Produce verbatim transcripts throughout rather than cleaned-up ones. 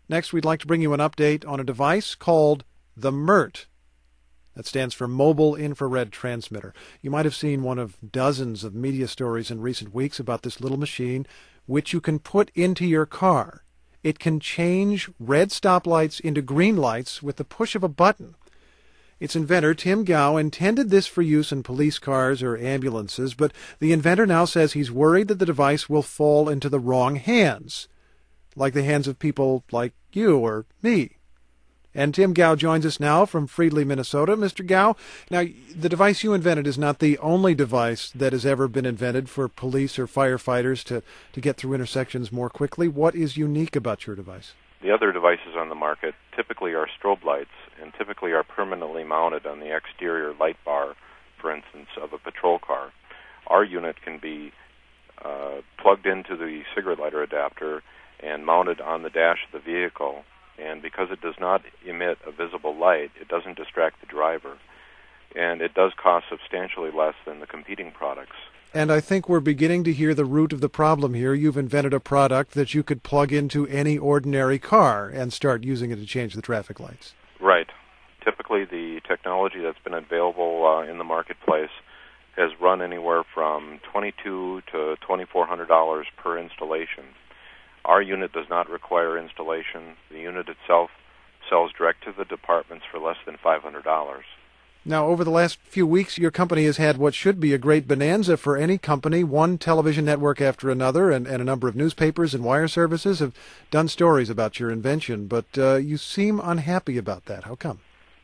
Next, we'd like to bring you an update on a device called the MERT. That stands for Mobile Infrared Transmitter. You might have seen one of dozens of media stories in recent weeks about this little machine which you can put into your car. It can change red stoplights into green lights with the push of a button. Its inventor, Tim Gao, intended this for use in police cars or ambulances, but the inventor now says he's worried that the device will fall into the wrong hands, like the hands of people like you or me. And Tim Gao joins us now from Freedley, Minnesota. Mister Gao, now, the device you invented is not the only device that has ever been invented for police or firefighters to, to get through intersections more quickly. What is unique about your device? The other devices on the market typically are strobe lights and typically are permanently mounted on the exterior light bar, for instance, of a patrol car. Our unit can be uh, plugged into the cigarette lighter adapter and mounted on the dash of the vehicle. And because it does not emit a visible light, it doesn't distract the driver. And it does cost substantially less than the competing products. And I think we're beginning to hear the root of the problem here. You've invented a product that you could plug into any ordinary car and start using it to change the traffic lights. Right. Typically, the technology that's been available uh, in the marketplace has run anywhere from twenty-two to twenty-four hundred dollars per installation. Our unit does not require installation. The unit itself sells direct to the departments for less than five hundred dollars. Now, over the last few weeks, your company has had what should be a great bonanza for any company. One television network after another and, and a number of newspapers and wire services have done stories about your invention, but uh, you seem unhappy about that. How come?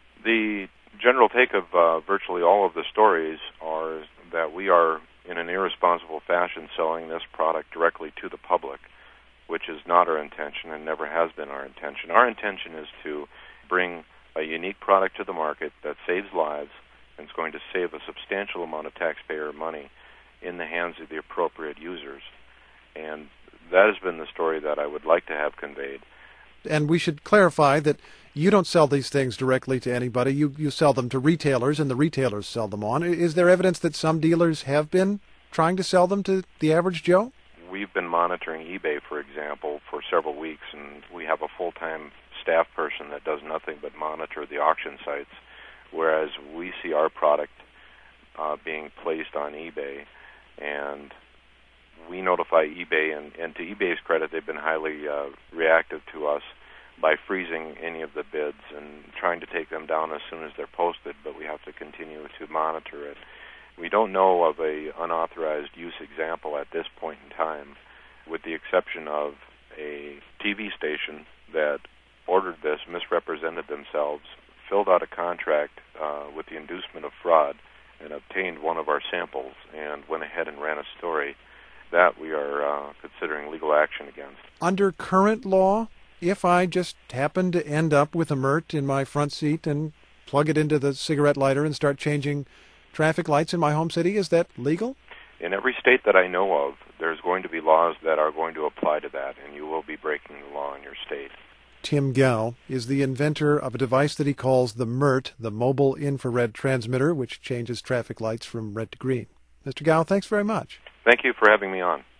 The general take of uh, virtually all of the stories are that we are, in an irresponsible fashion, selling this product directly to the public, which is not our intention and never has been our intention. Our intention is to bring a unique product to the market that saves lives and is going to save a substantial amount of taxpayer money in the hands of the appropriate users. And that has been the story that I would like to have conveyed. And we should clarify that you don't sell these things directly to anybody. You, you sell them to retailers, and the retailers sell them on. Is there evidence that some dealers have been trying to sell them to the average Joe? We've been monitoring eBay, for example, for several weeks, and we have a full-time staff person that does nothing but monitor the auction sites, whereas we see our product uh, being placed on eBay, and we notify eBay, and, and to eBay's credit, they've been highly uh, reactive to us by freezing any of the bids and trying to take them down as soon as they're posted, but we have to continue to monitor it. We don't know of a unauthorized use example at this point in time, with the exception of a T V station that ordered this, misrepresented themselves, filled out a contract uh, with the inducement of fraud, and obtained one of our samples, and went ahead and ran a story that we are uh, considering legal action against. Under current law, if I just happen to end up with a MERT in my front seat and plug it into the cigarette lighter and start changing traffic lights in my home city, is that legal? In every state that I know of, there's going to be laws that are going to apply to that, and you will be breaking the law in your state. Tim Gao is the inventor of a device that he calls the MERT, the Mobile Infrared Transmitter, which changes traffic lights from red to green. Mister Gao, thanks very much. Thank you for having me on.